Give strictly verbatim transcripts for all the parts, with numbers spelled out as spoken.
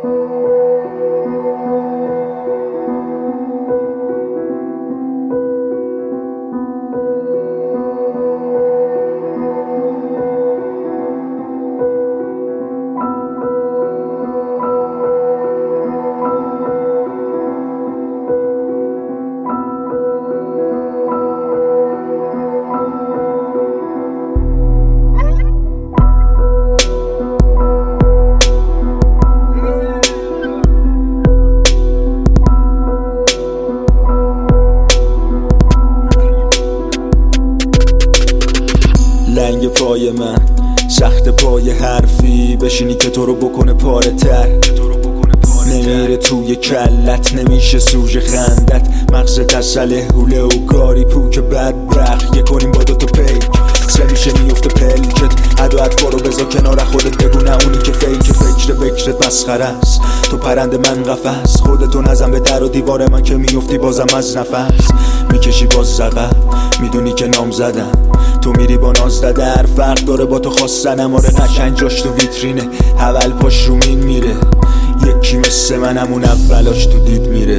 لنگ پای من سخت پای حرفی بشینی که تو رو بکنه پاره تر، نمیره توی کلت نمیشه سوژه خندت، مغز تسله حوله و کاری پوک بدبخت یه کنیم با دوتا پیک سه میشه میفته پلکت حد و اطفا رو بذار کنار خودت بگو نه اونی که فیک فکر بکرت مسخره است تو پرنده من قفس خودتو نزن به در و دیوار من که میفتی بازم از نفس میکشی باز زقب میدونی که نام زدم تو میری با ناز در فرق داره با تو خواستنم آره قشنگ جاش تو ویترینه اول پاش رو مین میره یکی مثل من همون اولاش تو دید میره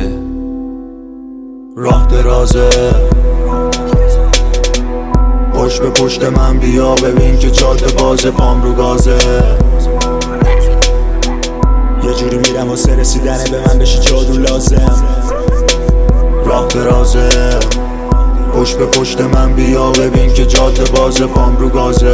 راه درازه پشت به پشت من بیا ببین که جاده بازه پام رو گازه یه جوری میرم واسه رسیدنه به من بشی جادو لازم راه درازه پشت به پشت من بیا ببین که جاده بازه پام رو گازه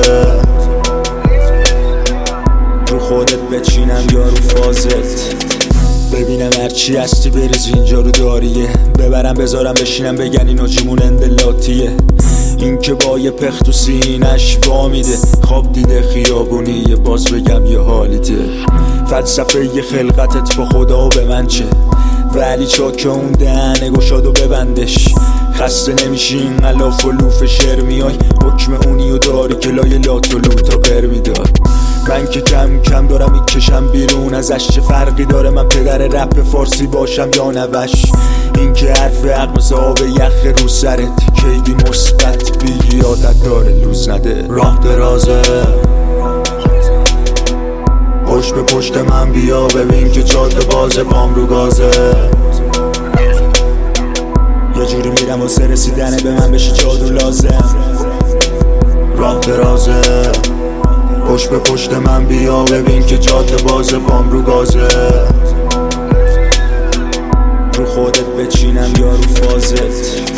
رو خودت بچینم یا رو فازت ببینم هرچی هستی بریز اینجا رو داریه ببرم بذارم بشینم بگن این آجیمون اندلاتیه این که با یه پخت و سینش وا میده خواب دیده خیابونیه باز بگم یه حالیته فلسفه یه خلقتت با خدا و به من چه ولی چاک اون دهنه گشاد و ببندش خسته نمیشی این غلاف و لوف شعر میای حکم اونی و داری که لای لات و لوتا بر میداد من که کم کم دارم میکشم بیرون ازش چه فرقی داره من پدر رپ فارسی باشم یا نوش این که حرف حق مثل آب یخ رو سرت کیدی مثبت بیگی عادت داره لوز نده راه درازه پشت به پشت من بیا ببین که جاده بازه پام رو گازه یه جوری میرم واسه رسیدنه به من بشی جادو لازم راه درازه پشت به پشت من بیا ببین که جاده بازه پام رو گازه رو خودت بچینم یا رو فازت